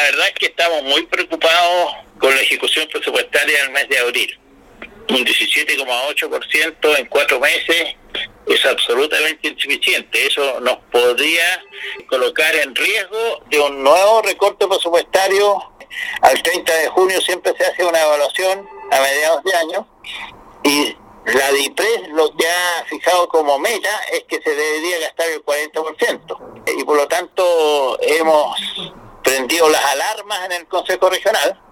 verdad es que estamos muy preocupados con la ejecución presupuestaria del mes de abril. Un 17,8% en 4 meses es absolutamente insuficiente. Eso nos podría colocar en riesgo de un nuevo recorte presupuestario. Al 30 de junio siempre se hace una evaluación a mediados de año y la DIPRES lo que ha fijado como meta es que se debería gastar el 40%. Y por lo tanto hemos prendido las alarmas en el Consejo Regional